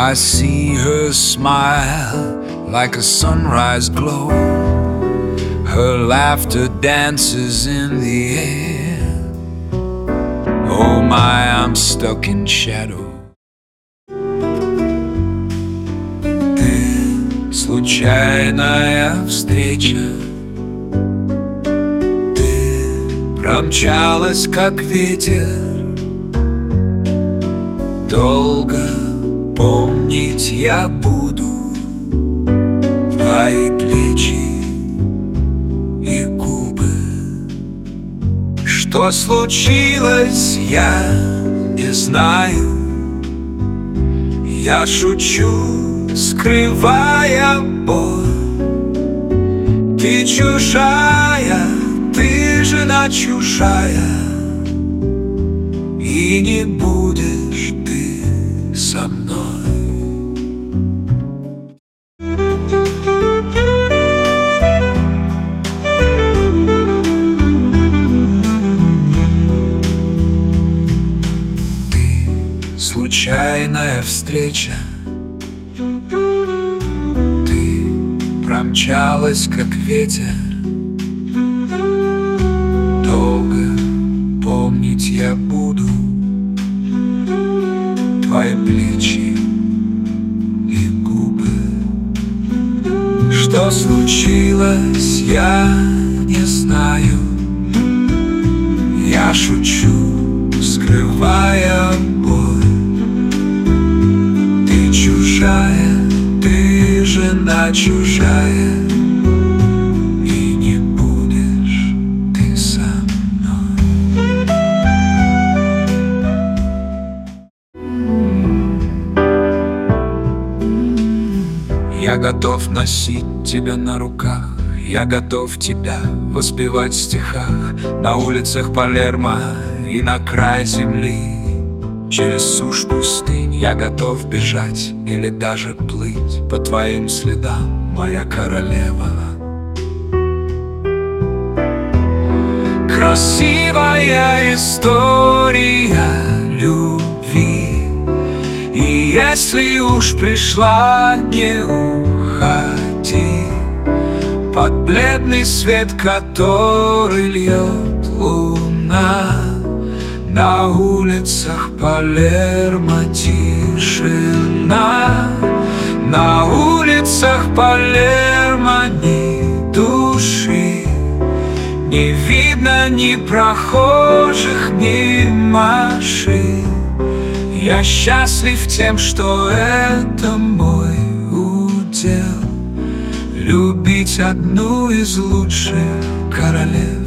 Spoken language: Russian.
I see her smile like a sunrise glow. Her laughter dances in the air. Oh my, I'm stuck in shadow. Ты случайная встреча. Ты промчалась, как ветер. Долго помнить я буду твои плечи и губы. Что случилось, я не знаю. Я шучу, скрывая боль. Ты чужая, ты жена чужая, и не будешь ты со мной. Случайная встреча. Ты промчалась, как ветер. Долго помнить я буду твои плечи и губы. Что случилось, я не знаю. Я шучу, скрывая боль. Чужая, ты жена чужая, и не будешь ты со мной. Я готов носить тебя на руках, я готов тебя воспевать в стихах на улицах Палермо и на край земли. Через сушь пустынь я готов бежать или даже плыть по твоим следам, моя королева. Красивая история любви, и если уж пришла, не уходи под бледный свет, который льет луна. На улицах Палермо тишина. На улицах Палермо ни души. Не видно ни прохожих, ни машин. Я счастлив тем, что это мой удел. Любить одну из лучших королев.